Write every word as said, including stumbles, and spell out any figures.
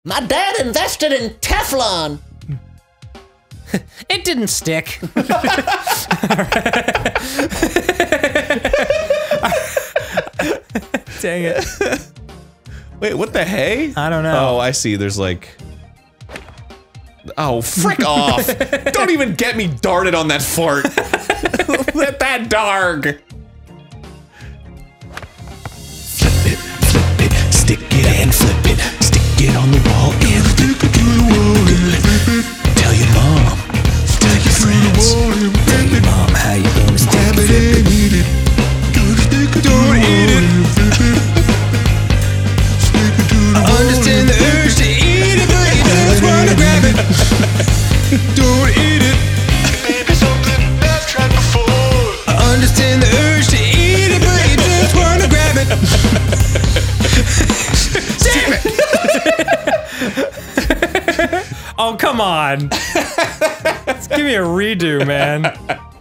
My dad invested in Teflon. It didn't stick. Dang it. Wait, what the hey? I don't know. Oh, I see. There's like... Oh, frick off! Don't even get me darted on that fart. Let that dog. Flip it, flip it, stick it and flip it. Stick it on the wall and flip it to the wall and flip it. Tell your mom, tell your friends, tell your mom how you gonna stick it and eat it. Don't eat it. I understand the urge to eat it, but you just wanna grab it. Don't eat it. Maybe something I've tried before. I understand the urge to eat it, but you just wanna grab it. Damn it! Oh, come on. Just give me a redo, man.